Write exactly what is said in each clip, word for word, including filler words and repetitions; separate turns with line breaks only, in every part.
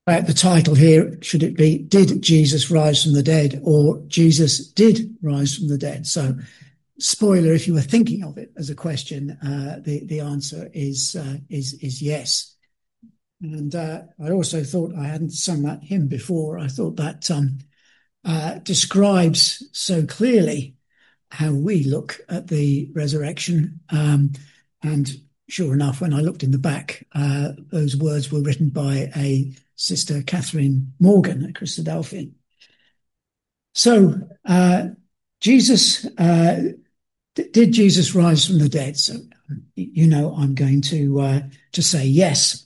About the title here, should it be, Did Jesus Rise from the Dead, or Jesus Did Rise from the Dead? So, spoiler, if you were thinking of it as a question, uh, the, the answer is, uh, is, is yes. And uh, I also thought, I hadn't sung that hymn before, I thought that um, uh, describes so clearly how we look at the resurrection. Um, and sure enough, when I looked in the back, uh, those words were written by a Sister Catherine Morgan at Christadelphian. So, uh, Jesus, uh, d- did Jesus rise from the dead? So, you know, I'm going to uh, to say yes.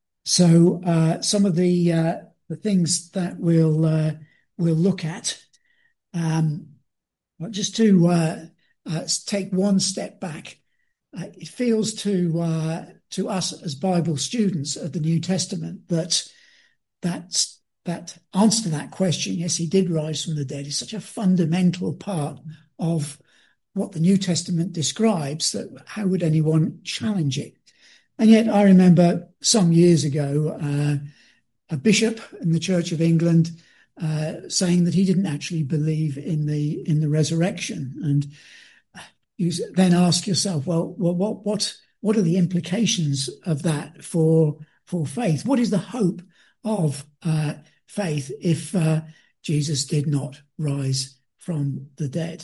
So, uh, some of the uh, the things that we'll uh, we'll look at, um, just to uh, uh, take one step back. Uh, it feels to uh, to us as Bible students of the New Testament that that that answer to that question, yes, he did rise from the dead, is such a fundamental part of what the New Testament describes that how would anyone challenge it? And yet I remember some years ago uh, a bishop in the Church of England uh, saying that he didn't actually believe in the in the resurrection. And you then ask yourself, well, well what what what are the implications of that for for faith? What is the hope of uh, faith if uh, Jesus did not rise from the dead?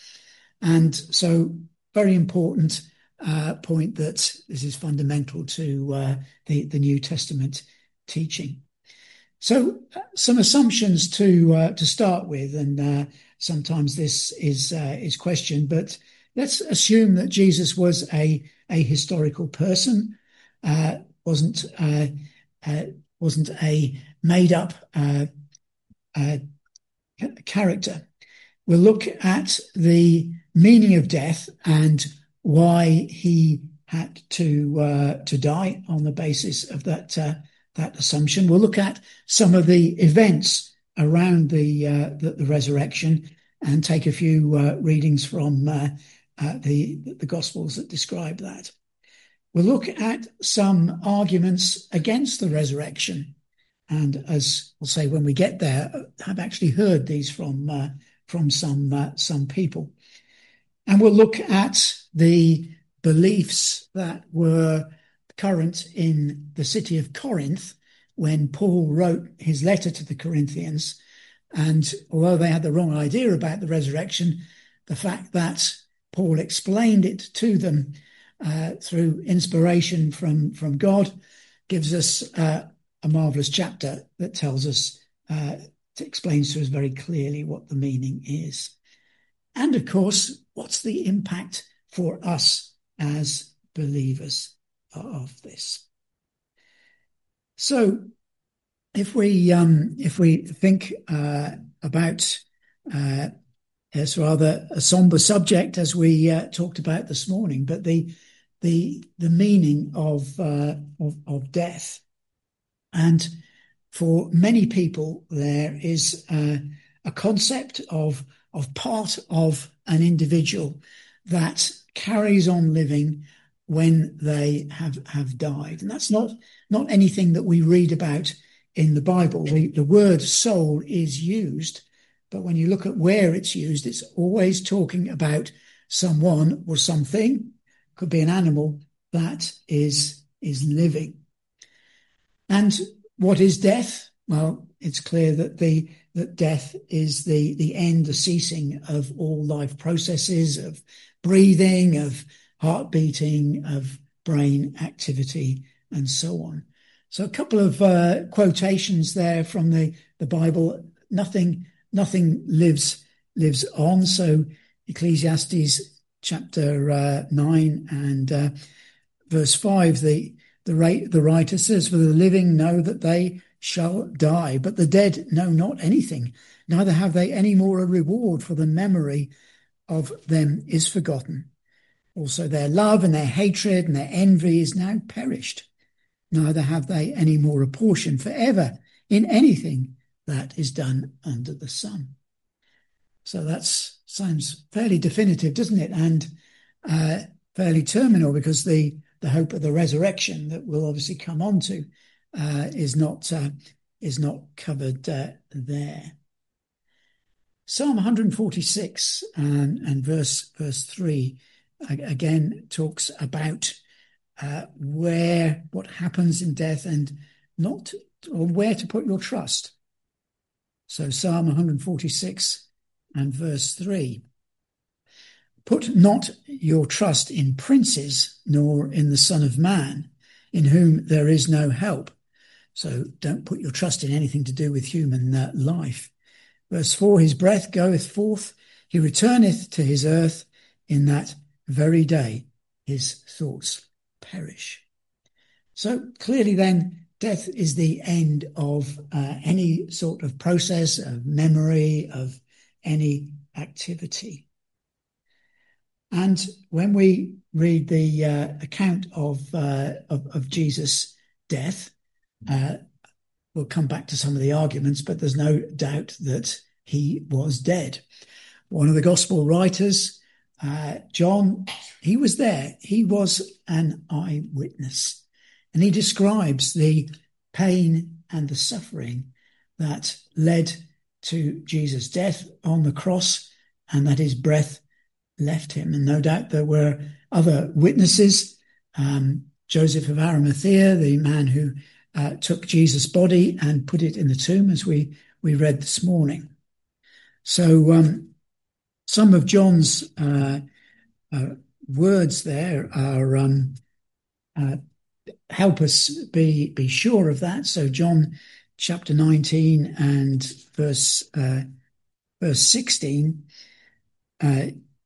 And so, very important uh, point that this is fundamental to uh, the, the New Testament teaching. So, uh, some assumptions to uh, to start with, and uh, sometimes this is uh, is questioned, but let's assume that Jesus was a a historical person, uh, wasn't uh, uh, wasn't a made up uh, uh, character. We'll look at the meaning of death and why he had to uh, to die on the basis of that uh, that assumption. We'll look at some of the events around the uh, the, the resurrection and take a few uh, readings from uh, uh, the the Gospels that describe that. We'll look at some arguments against the resurrection, and as we'll say when we get there, I've actually heard these from uh, from some uh, some people. And we'll look at the beliefs that were current in the city of Corinth when Paul wrote his letter to the Corinthians. And although they had the wrong idea about the resurrection, the fact that Paul explained it to them uh, through inspiration from, from God gives us uh, a marvellous chapter that tells us, uh, it explains to us very clearly what the meaning is. And of course, what's the impact for us as believers of this? So, if we um, if we think uh, about uh, it's rather a somber subject as we uh, talked about this morning, but the the the meaning of uh, of, of death, and for many people there is uh, a concept of of part of an individual that carries on living when they have, have died. And that's not, not anything that we read about in the Bible. The, the word soul is used, but when you look at where it's used, it's always talking about someone or something, could be an animal, that is, is living. And what is death? Well, it's clear that the that death is the, the end, the ceasing of all life processes, of breathing, of heart beating, of brain activity, and so on. So a couple of uh, quotations there from the, the Bible. Nothing nothing lives lives on. So Ecclesiastes chapter uh, nine and uh, verse five, the the, rate, the writer says, "For the living know that they shall die, but the dead know not anything, neither have they any more a reward, for the memory of them is forgotten. Also their love and their hatred and their envy is now perished, neither have they any more a portion forever in anything that is done under the sun." So that sounds fairly definitive, doesn't it? And uh, fairly terminal, because the, the hope of the resurrection that we'll obviously come on to Uh, is not uh, is not covered uh, there. Psalm one forty-six and, and verse verse three again talks about uh, where what happens in death and not or where to put your trust. So Psalm one forty-six and verse three. Put not your trust in princes, nor in the Son of Man, in whom there is no help. So don't put your trust in anything to do with human uh, life. Verse four, his breath goeth forth, he returneth to his earth, in that very day his thoughts perish. So clearly then, death is the end of uh, any sort of process, of memory, of any activity. And when we read the uh, account of, uh, of of Jesus' death, uh, we'll come back to some of the arguments, but there's no doubt that he was dead. One of the gospel writers, uh, John, he was there. He was an eyewitness. And he describes the pain and the suffering that led to Jesus' death on the cross, and that his breath left him. And no doubt there were other witnesses. Um, Joseph of Arimathea, the man who uh, took Jesus' body and put it in the tomb, as we, we read this morning. So um, some of John's uh, uh, words there are um, uh, help us be be sure of that. So John chapter nineteen and verse uh, verse sixteen. Uh,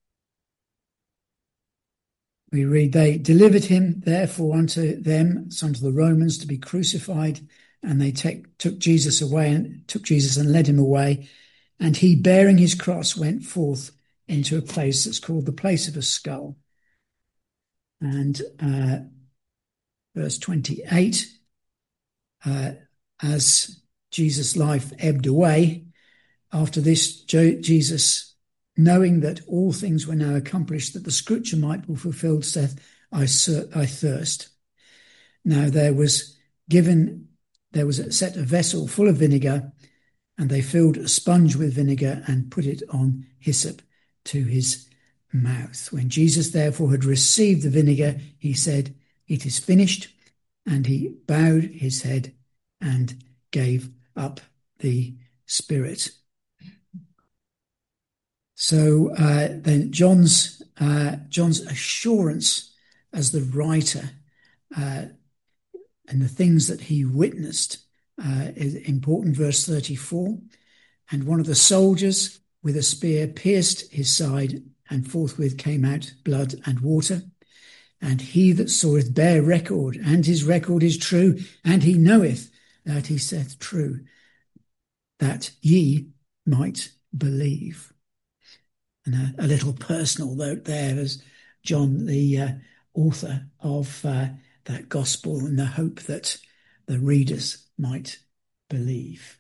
We read, they delivered him therefore unto them, unto the Romans, to be crucified, and they take, took Jesus away and took Jesus and led him away. And he, bearing his cross, went forth into a place that's called the place of a skull. And uh, verse twenty-eight, uh, as Jesus' life ebbed away, after this, Jesus, knowing that all things were now accomplished, that the scripture might be fulfilled, saith, I, I thirst. Now there was given, there was set a vessel full of vinegar, and they filled a sponge with vinegar and put it on hyssop to his mouth. When Jesus therefore had received the vinegar, he said, it is finished, and he bowed his head and gave up the spirit. So uh, then John's uh, John's assurance as the writer uh, and the things that he witnessed uh, is important. Verse thirty-four, and one of the soldiers with a spear pierced his side, and forthwith came out blood and water. And he that saweth bare record, and his record is true, and he knoweth that he saith true, that ye might believe. And a, a little personal note there as John, the uh, author of uh, that gospel, and the hope that the readers might believe.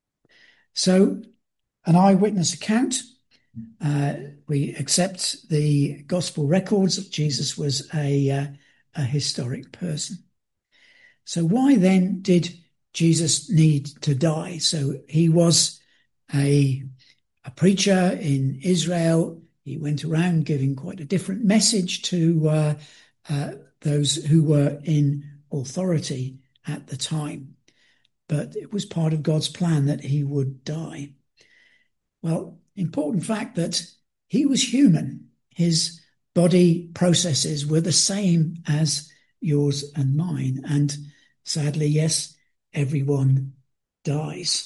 So an eyewitness account. Uh, we accept the gospel records that Jesus was a, uh, a historic person. So why then did Jesus need to die? So he was a a preacher in Israel. He went around giving quite a different message to uh, uh, those who were in authority at the time. But it was part of God's plan that he would die. Well, important fact that he was human. His body processes were the same as yours and mine. And sadly, yes, everyone dies.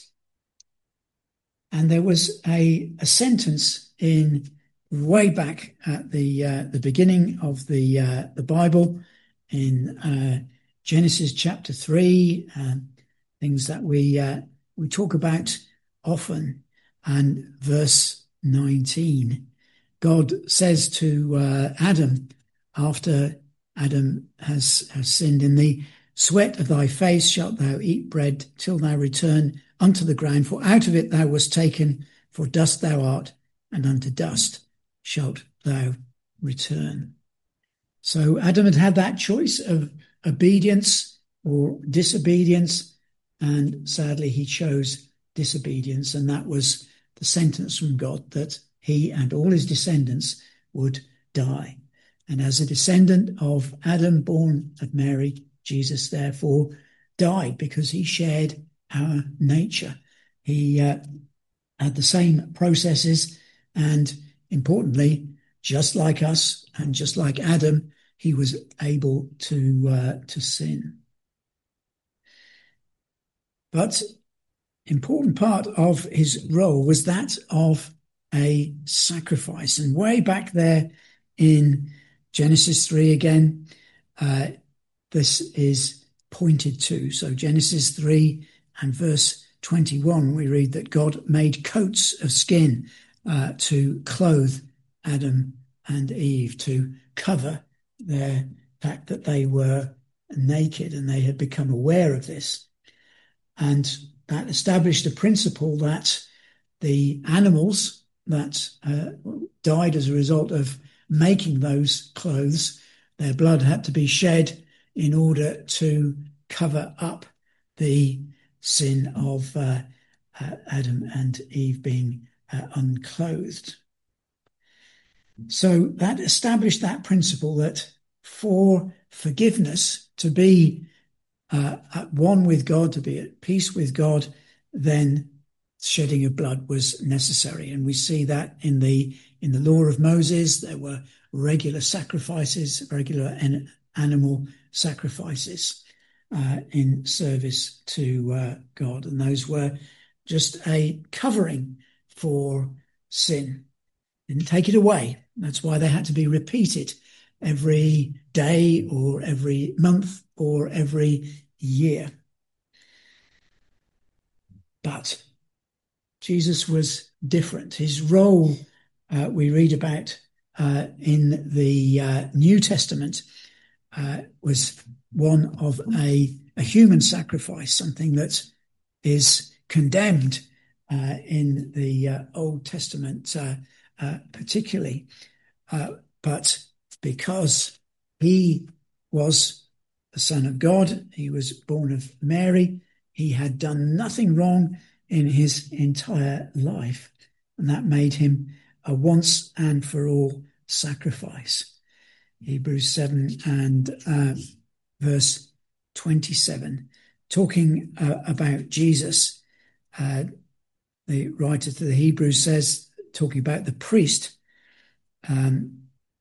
And there was a, a sentence in way back at the uh, the beginning of the uh, the Bible in uh, Genesis chapter three, uh, things that we uh, we talk about often, and verse nineteen. God says to uh, Adam, after Adam has, has sinned, in the sweat of thy face shalt thou eat bread till thou return unto the ground, for out of it thou wast taken, for dust thou art, and unto dust shalt thou return. So Adam had had that choice of obedience or disobedience, and sadly he chose disobedience, and that was the sentence from God that he and all his descendants would die. And as a descendant of Adam, born of Mary, Jesus therefore died because he shared our nature. He uh, had the same processes, and importantly, just like us and just like Adam, he was able to uh, to sin. But important part of his role was that of a sacrifice. And way back there in Genesis three again, uh, this is pointed to. So Genesis three and verse twenty-one, we read that God made coats of skin uh, to clothe Adam and Eve, to cover their fact that they were naked, and they had become aware of this. And that established a principle that the animals that uh, died as a result of making those clothes, their blood had to be shed in order to cover up the sin of uh, uh, Adam and Eve being uh, unclothed. So that established that principle that for forgiveness to be uh, at one with God, to be at peace with God, then shedding of blood was necessary. And we see that in the in the law of Moses. There were regular sacrifices, regular an, animal sacrifices uh, in service to uh, God, and those were just a covering for sin. Didn't take it away. That's why they had to be repeated every day or every month or every year. But Jesus was different. His role, uh, we read about uh, in the uh, New Testament, uh, was one of a, a human sacrifice, something that is condemned uh, in the uh, Old Testament uh, uh, particularly. Uh, but because he was the Son of God, he was born of Mary, he had done nothing wrong in his entire life, and that made him a once and for all sacrifice. Hebrews seven and uh, verse twenty-seven, talking uh, about Jesus, uh, the writer to the Hebrews says, talking about the priest um,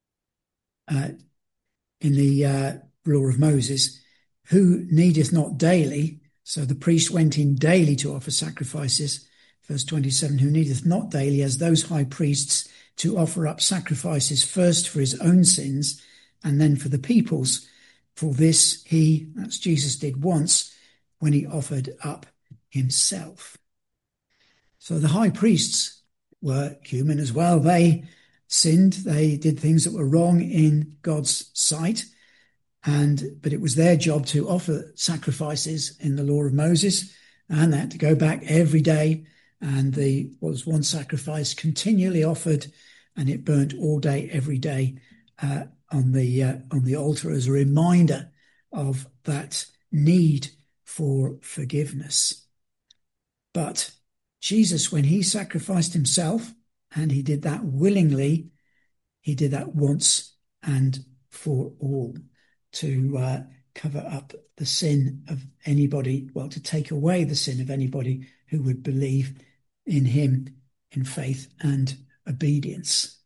uh, in the uh, law of Moses, who needeth not daily. So the priest went in daily to offer sacrifices. Verse twenty-seven, who needeth not daily as those high priests to offer up sacrifices first for his own sins and then for the people's. For this he, that's Jesus, did once when he offered up himself. So the high priests were human as well. They sinned. They did things that were wrong in God's sight. And but it was their job to offer sacrifices in the law of Moses, and they had to go back every day. And the was one sacrifice continually offered, and it burnt all day, every day uh, on the uh, on the altar as a reminder of that need for forgiveness. But Jesus, when he sacrificed himself, and he did that willingly, he did that once and for all, to uh, cover up the sin of anybody, well, to take away the sin of anybody who would believe in him in faith and obedience.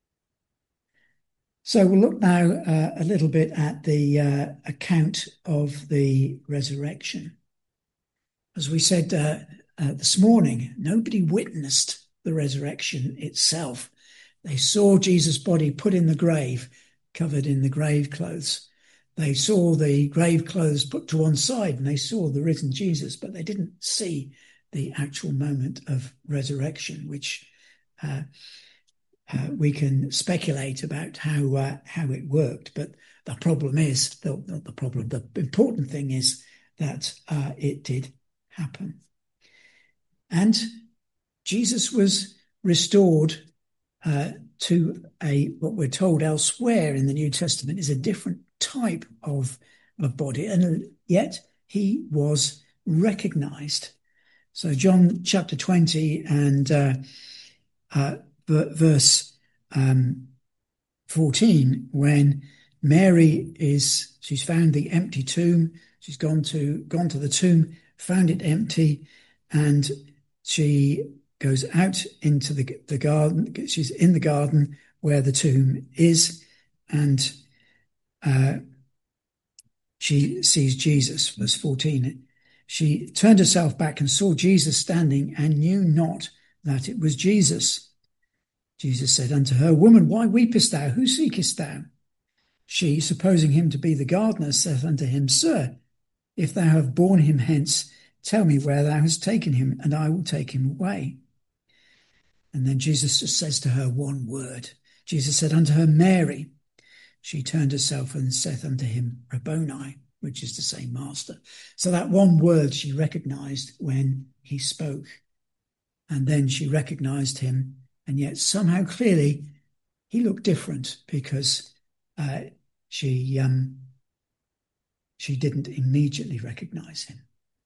So we'll look now uh, a little bit at the uh, account of the resurrection. As we said uh, uh, this morning, nobody witnessed the resurrection itself. They saw Jesus' body put in the grave, covered in the grave clothes. They saw the grave clothes put to one side, and they saw the risen Jesus, but they didn't see the actual moment of resurrection, which uh, uh, we can speculate about how uh, how it worked. But the problem is, the, not the problem, the important thing is that uh, it did happen. And Jesus was restored uh, to a, what we're told elsewhere in the New Testament is a different type of, of body, and yet he was recognized. So John chapter twenty and uh, uh, verse um, fourteen, when Mary is, she's found the empty tomb. She's gone to gone to the tomb, found it empty, and she goes out into the, the garden. She's in the garden where the tomb is, and uh, she sees Jesus. Verse fourteen. She turned herself back and saw Jesus standing, and knew not that it was Jesus. Jesus said unto her, Woman, why weepest thou? Who seekest thou? She, supposing him to be the gardener, saith unto him, Sir, if thou have borne him hence, tell me where thou hast taken him, and I will take him away. And then Jesus just says to her one word. Jesus said unto her, Mary. She turned herself and saith unto him, Rabboni, which is to say, Master. So that one word she recognized when he spoke. And then she recognized him, and yet somehow clearly he looked different, because uh, she um, she didn't immediately recognize him.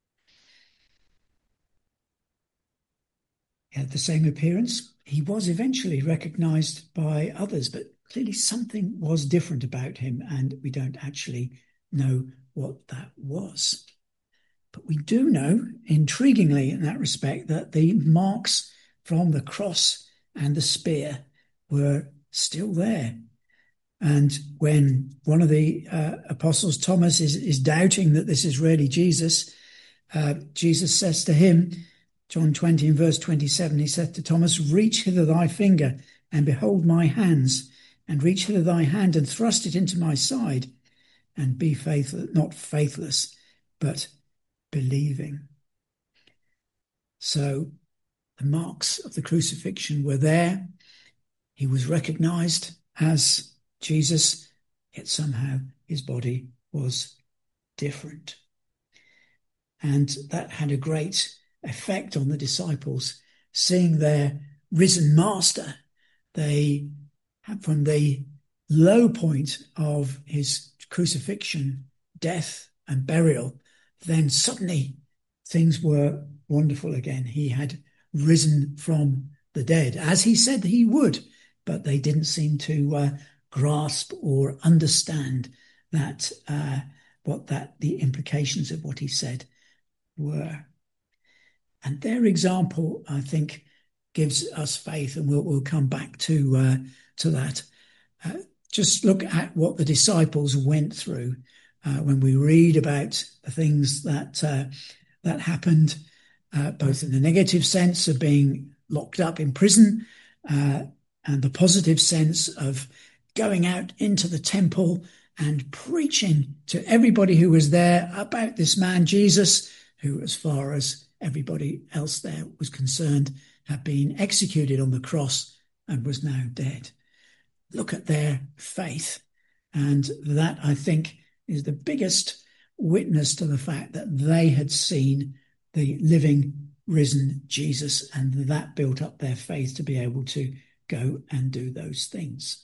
He had the same appearance. He was eventually recognized by others, but clearly something was different about him, and we don't actually know what that was. But we do know, intriguingly in that respect, that the marks from the cross and the spear were still there. And when one of the uh, apostles, Thomas, is, is doubting that this is really Jesus, uh, Jesus says to him, John twenty and verse twenty-seven, he said to Thomas, Reach hither thy finger, and behold my hands, and reach hither thy hand, and thrust it into my side, and be faithful, not faithless, but believing. So the marks of the crucifixion were there. He was recognized as Jesus, yet somehow his body was different. And that had a great effect on the disciples, seeing their risen master. They had, from the low point of his crucifixion, death and burial, then suddenly things were wonderful again. He had risen from the dead, as he said he would, but they didn't seem to uh, grasp or understand that uh, what that the implications of what he said were. And their example, I think, gives us faith, and we'll, we'll come back to uh, to that. Uh, just look at what the disciples went through uh, when we read about the things that uh, that happened, uh, both in the negative sense of being locked up in prison uh, and the positive sense of going out into the temple and preaching to everybody who was there about this man, Jesus, who, as far as everybody else there was concerned, had been executed on the cross and was now dead. Look at their faith. And that, I think, is the biggest witness to the fact that they had seen the living, risen Jesus, and that built up their faith to be able to go and do those things.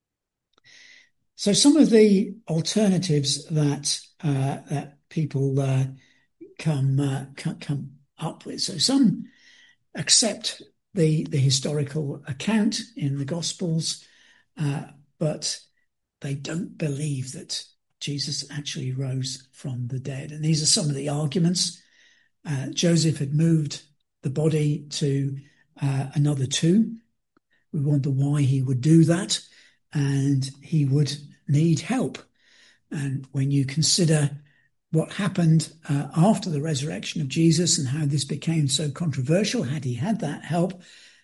So some of the alternatives that uh, that people uh, come uh, come up with. So some accept the the historical account in the Gospels, uh, but they don't believe that Jesus actually rose from the dead. And these are some of the arguments. Uh, Joseph had moved the body to uh, another tomb. We wonder why he would do that, and he would need help. And when you consider what happened uh, after the resurrection of Jesus and how this became so controversial, had he had that help,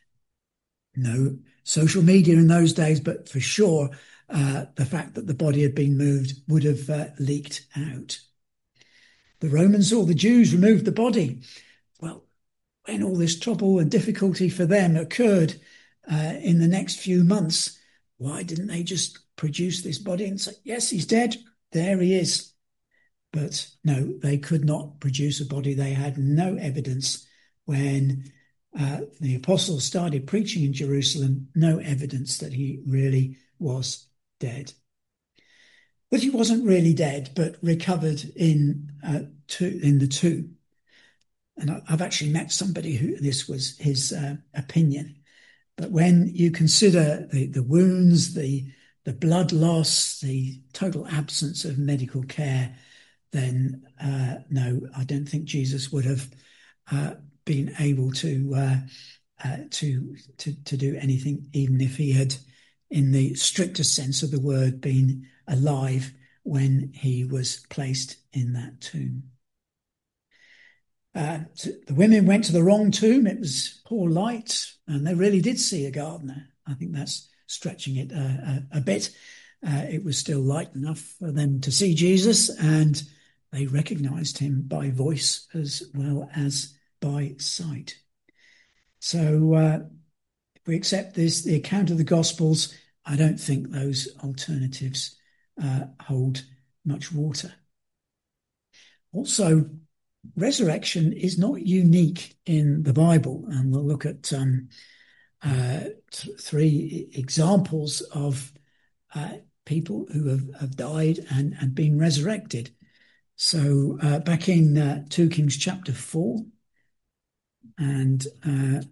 no social media in those days, but for sure uh, the fact that the body had been moved would have uh, leaked out. The Romans or the Jews removed the body. Well, when all this trouble and difficulty for them occurred uh, in the next few months, why didn't they just produce this body and say, yes, he's dead, there he is? But no, they could not produce a body. They had no evidence when uh, the apostles started preaching in Jerusalem, no evidence that he really was dead. But he wasn't really dead, but recovered in uh, to, in the tomb. and I've actually met somebody who this was his uh, opinion. But when you consider the, the wounds, the, the blood loss, the total absence of medical care, then uh, no, I don't think Jesus would have uh, been able to, uh, uh, to to to do anything, even if he had, in the strictest sense of the word, been alive when he was placed in that tomb. Uh, the women went to the wrong tomb. It was poor light, and they really did see a gardener. I think that's stretching it a, a, a bit. Uh, it was still light enough for them to see Jesus, and they recognized him by voice as well as by sight. So uh, if we accept this, the account of the Gospels, I don't think those alternatives uh, hold much water. Also, resurrection is not unique in the Bible, and we'll look at um, uh, th- three examples of uh, people who have, have died and, and been resurrected. So uh, back in uh, two Kings chapter four and uh,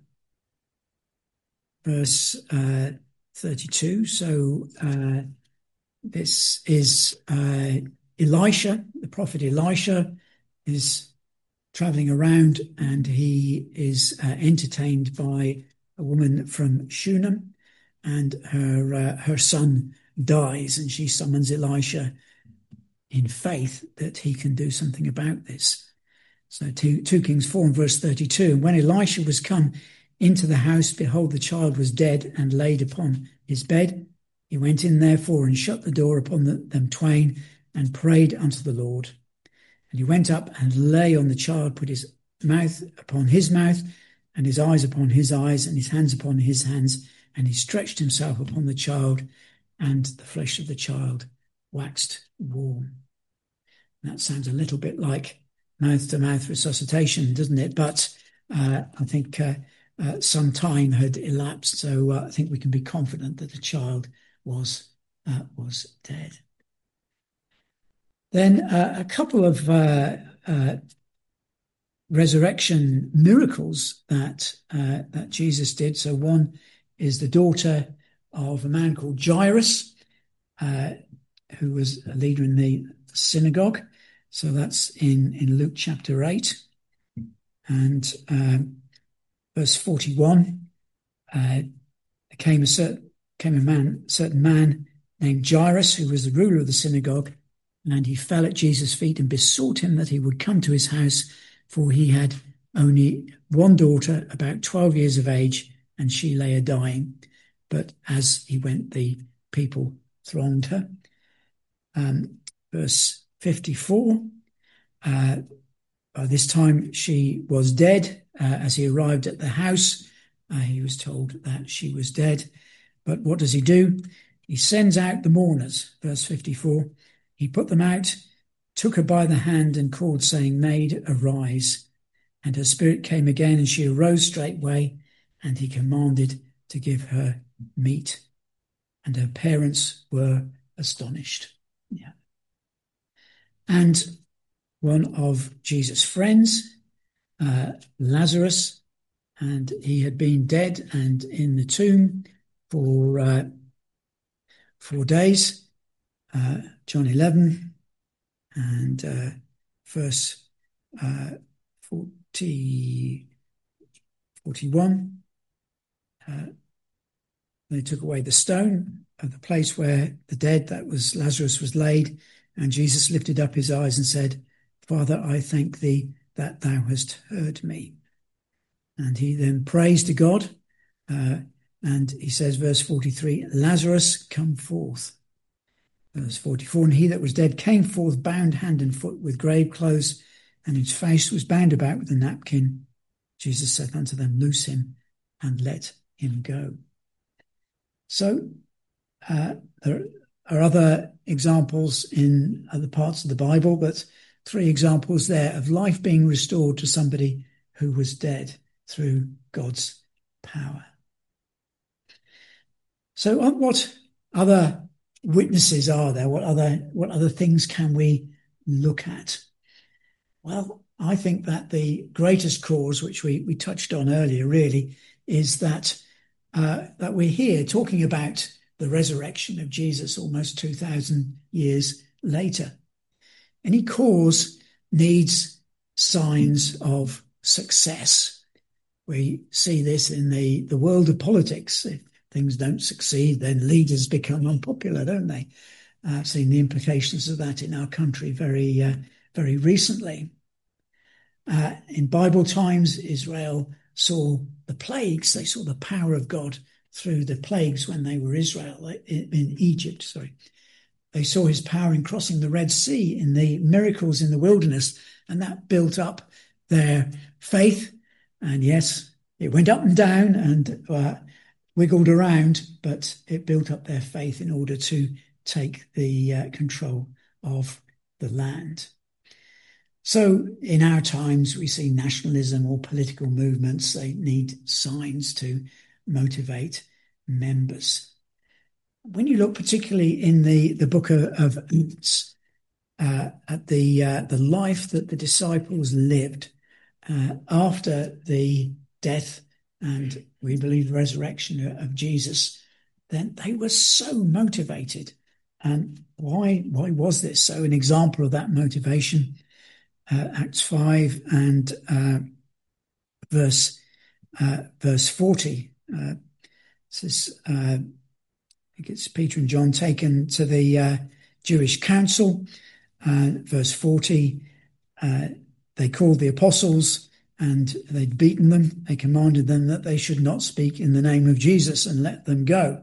verse uh, thirty-two. So uh, this is uh, Elisha, the prophet Elisha is traveling around, and he is uh, entertained by a woman from Shunem, and her uh, her son dies, and she summons Elisha in faith that he can do something about this. So two, two Kings four and verse thirty-two, and when Elisha was come into the house, behold, the child was dead and laid upon his bed. He went in therefore and shut the door upon the, them twain and prayed unto the Lord. And he went up and lay on the child, put his mouth upon his mouth, and his eyes upon his eyes, and his hands upon his hands. And he stretched himself upon the child, and the flesh of the child waxed warm. And that sounds a little bit like mouth-to-mouth resuscitation, doesn't it? But uh, I think uh, uh, some time had elapsed, so uh, I think we can be confident that the child was uh, was dead. Then uh, a couple of uh, uh, resurrection miracles that uh, that Jesus did. So one is the daughter of a man called Jairus, uh, who was a leader in the synagogue. So that's in, in Luke chapter eight. And um, verse forty-one, uh, came a certain came a man, certain man named Jairus, who was the ruler of the synagogue, and he fell at Jesus' feet and besought him that he would come to his house, for he had only one daughter, about twelve years of age, and she lay a dying. But as he went, the people thronged her. Um, verse fifty-four, uh, by this time she was dead. Uh, as he arrived at the house, uh, he was told that she was dead. But what does he do? He sends out the mourners, verse fifty-four. He put them out, took her by the hand and called, saying, Maid, arise. And her spirit came again, and she arose straightway, and he commanded to give her meat. And her parents were astonished. Yeah. And one of Jesus' friends, uh, Lazarus, and he had been dead and in the tomb for uh, four days. Uh, John eleven and uh, verse uh, forty, forty-one. Uh, they took away the stone of the place where the dead, that was Lazarus, was laid, and Jesus lifted up his eyes and said, Father, I thank thee that thou hast heard me. And he then prays to God, uh, and he says, verse forty-three, Lazarus, come forth. Verse forty-four, and he that was dead came forth, bound hand and foot with grave clothes, and his face was bound about with a napkin. Jesus said unto them, Loose him and let him go. So uh, there are other examples in other parts of the Bible, but three examples there of life being restored to somebody who was dead through God's power. So what other witnesses are there? What other what other things can we look at? Well, I think that the greatest cause, which we, we touched on earlier, really, is that uh, that we're here talking about the resurrection of Jesus almost two thousand years later. Any cause needs signs of success. We see this in the, the world of politics. If things don't succeed, then leaders become unpopular, don't they? I've seen the implications of that in our country very, uh, very recently. Uh, in Bible times, Israel saw the plagues. They saw the power of God through the plagues when they were Israel in, in Egypt. Sorry, they saw his power in crossing the Red Sea, in the miracles in the wilderness, and that built up their faith. And yes, it went up and down and uh, wiggled around, but it built up their faith in order to take the uh, control of the land. So in our times, we see nationalism or political movements. They need signs to motivate members. When you look particularly in the, the book of, of Acts, uh, at the, uh, the life that the disciples lived uh, after the death and we believe resurrection of Jesus, then they were so motivated. And why, why was this? So an example of that motivation, Uh, Acts five and uh, verse uh, verse forty. Uh, says, uh, I think it's Peter and John taken to the uh, Jewish council. Uh, verse forty, uh, they called the apostles and they'd beaten them. They commanded them that they should not speak in the name of Jesus and let them go.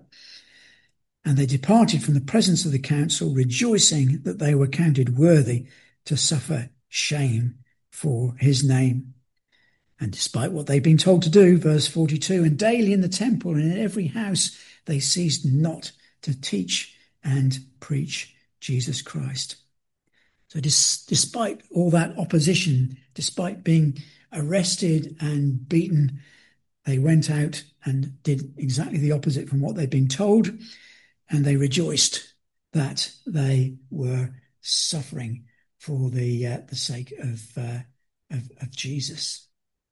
And they departed from the presence of the council, rejoicing that they were counted worthy to suffer shame for his name. And despite what they've been told to do, verse forty-two, and daily in the temple and in every house they ceased not to teach and preach Jesus Christ. So dis- despite all that opposition, despite being arrested and beaten, they went out and did exactly the opposite from what they'd been told, and they rejoiced that they were suffering for the uh, the sake of, uh, of of Jesus.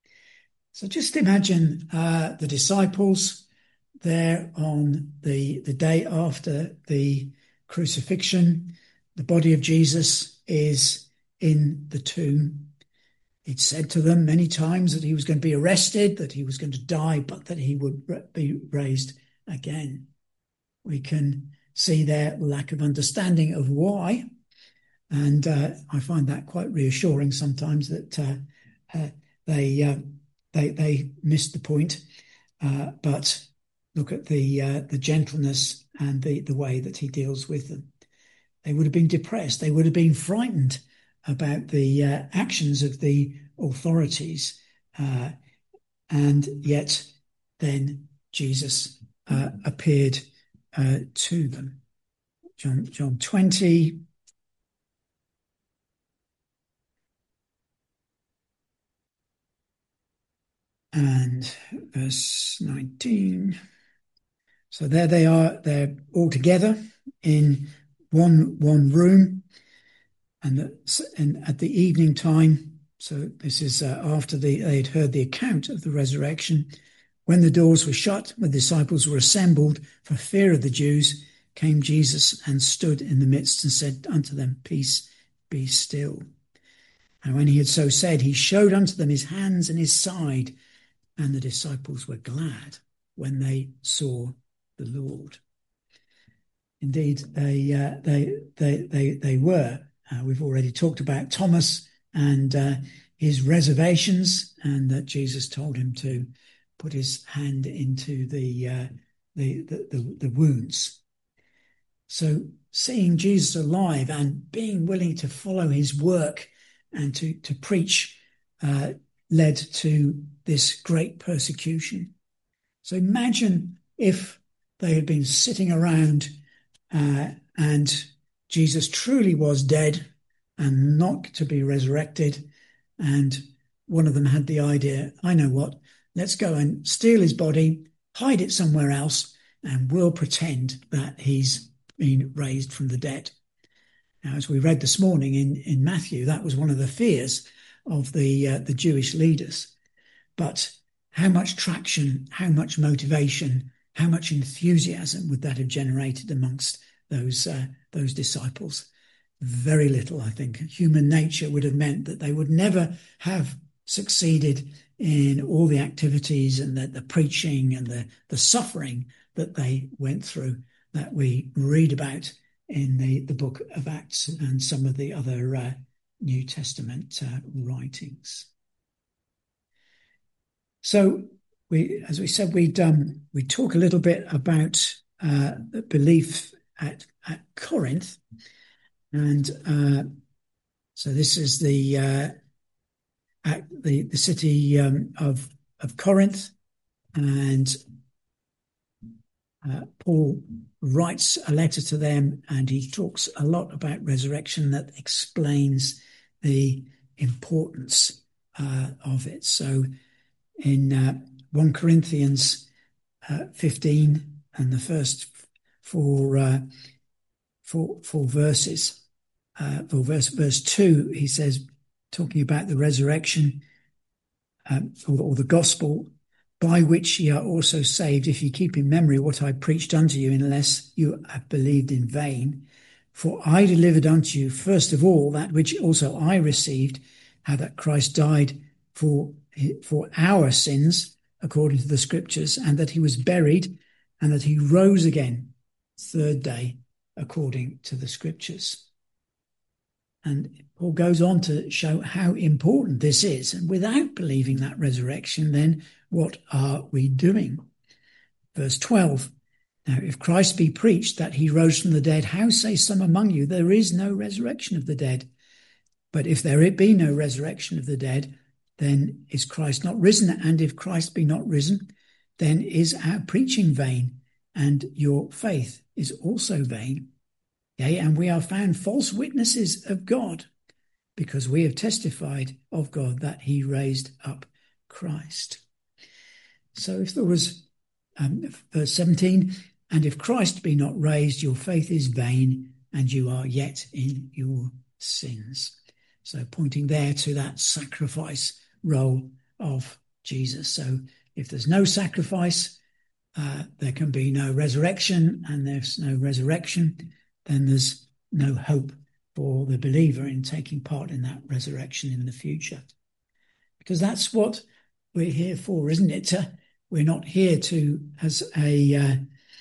So just imagine uh, the disciples there on the the day after the crucifixion. The body of Jesus is in the tomb. He'd said to them many times that he was going to be arrested, that he was going to die, but that he would be raised again. We can see their lack of understanding of why. And uh, I find that quite reassuring sometimes that uh, uh, they, uh, they they missed the point. Uh, but look at the uh, the gentleness and the, the way that he deals with them. They would have been depressed. They would have been frightened about the uh, actions of the authorities. Uh, and yet then Jesus uh, appeared uh, to them. John, John twenty. And verse nineteen. So there they are, they're all together in one one room. And, the, and at the evening time, so this is uh, after the, they had heard the account of the resurrection, when the doors were shut, when the disciples were assembled for fear of the Jews, came Jesus and stood in the midst and said unto them, Peace, be still. And when he had so said, he showed unto them his hands and his side. And the disciples were glad when they saw the Lord. Indeed, they uh, they they they they were. Uh, we've already talked about Thomas and uh, his reservations, and that Jesus told him to put his hand into the uh, the, the the the wounds. So, seeing Jesus alive and being willing to follow his work and to to preach uh, led to this great persecution. So imagine if they had been sitting around uh, and Jesus truly was dead and not to be resurrected, and one of them had the idea, I know what, let's go and steal his body, hide it somewhere else, and we'll pretend that he's been raised from the dead. Now, as we read this morning in, in Matthew, that was one of the fears of the uh, the Jewish leaders. But how much traction, how much motivation, how much enthusiasm would that have generated amongst those uh, those disciples? Very little, I think. Human nature would have meant that they would never have succeeded in all the activities and the, the preaching and the, the suffering that they went through, that we read about in the, the book of Acts and some of the other uh, New Testament uh, writings. So, we, as we said, we'd um, we talk a little bit about uh, belief at, at Corinth. And uh, so this is the uh, the the city um, of of Corinth, and uh, Paul writes a letter to them, and he talks a lot about resurrection that explains the importance uh, of it. So in uh, First Corinthians uh, fifteen, and the first four uh, four, four verses. Uh, for verse, verse two, he says, talking about the resurrection um, or, or the gospel, by which ye are also saved, if ye keep in memory what I preached unto you, unless you have believed in vain. For I delivered unto you, first of all, that which also I received, how that Christ died for, for our sins, according to the scriptures, and that he was buried, and that he rose again third day, according to the scriptures. And Paul goes on to show how important this is. And without believing that resurrection, then what are we doing? Verse twelve, now if Christ be preached that he rose from the dead, how say some among you, there is no resurrection of the dead? But if there be no resurrection of the dead, then is Christ not risen? And if Christ be not risen, then is our preaching vain, and your faith is also vain. Yea, and we are found false witnesses of God, because we have testified of God that he raised up Christ. So if there was, um, verse seventeen, and if Christ be not raised, your faith is vain, and you are yet in your sins. So pointing there to that sacrifice role of Jesus. So if there's no sacrifice, uh, there can be no resurrection, and there's no resurrection, then there's no hope for the believer in taking part in that resurrection in the future. Because that's what we're here for, isn't it? Uh, we're not here to as a uh,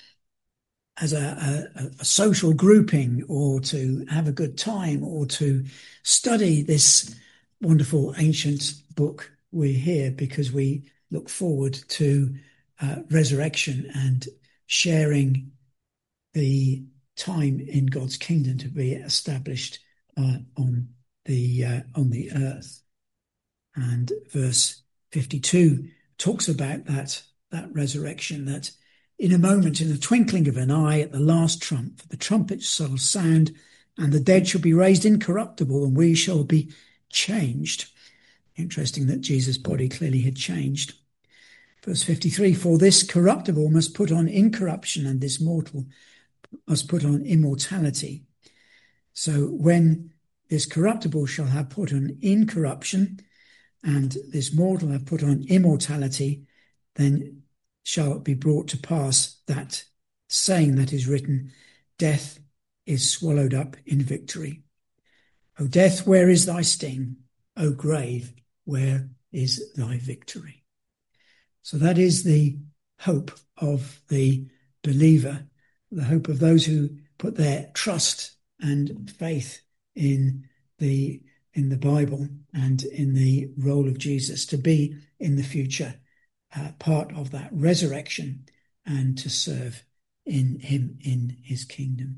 as a, a, a social grouping, or to have a good time, or to study this wonderful ancient book. We're here because we look forward to uh, resurrection and sharing the time in God's kingdom to be established uh, on the uh, on the earth. And verse fifty-two talks about that that resurrection, that in a moment, in the twinkling of an eye, at the last trump, for the trumpet shall sound, and the dead shall be raised incorruptible, and we shall be changed. Interesting that Jesus' body clearly had changed. Verse fifty-three, for this corruptible must put on incorruption, and this mortal must put on immortality. So when this corruptible shall have put on incorruption, and this mortal have put on immortality, then shall it be brought to pass that saying that is written, death is swallowed up in victory. O death, where is thy sting? O grave, where is thy victory? So that is the hope of the believer, the hope of those who put their trust and faith in the in the Bible and in the role of Jesus, to be in the future uh, part of that resurrection and to serve in him in his kingdom.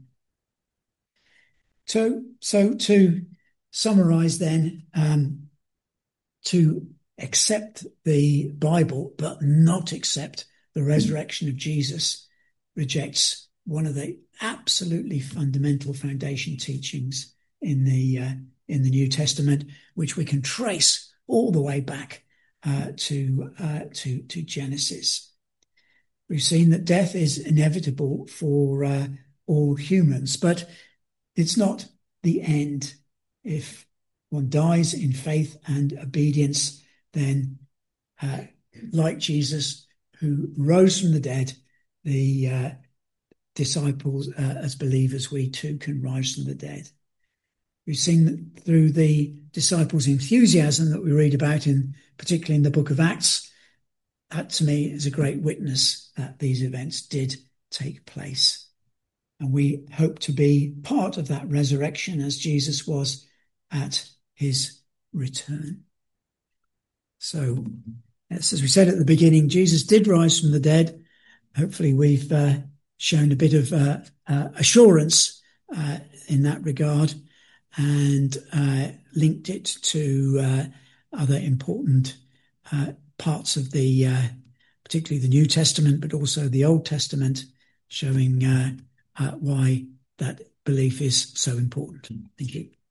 So, so to summarize then, um, to accept the Bible but not accept the resurrection of Jesus rejects one of the absolutely fundamental foundation teachings in the uh, in the New Testament, which we can trace all the way back uh, to uh, to to Genesis. We've seen that death is inevitable for uh, all humans, but it's not the end. If one dies in faith and obedience, then uh, like Jesus, who rose from the dead, the uh, disciples, uh, as believers, we too can rise from the dead. We've seen through the disciples' enthusiasm that we read about, in particularly in the book of Acts, that to me is a great witness that these events did take place. And we hope to be part of that resurrection as Jesus was at his return. So, yes, as we said at the beginning, Jesus did rise from the dead. Hopefully we've uh, shown a bit of uh, uh, assurance uh, in that regard, and uh, linked it to uh, other important uh, parts of the, uh, particularly the New Testament, but also the Old Testament, showing uh, uh, why that belief is so important. Thank you.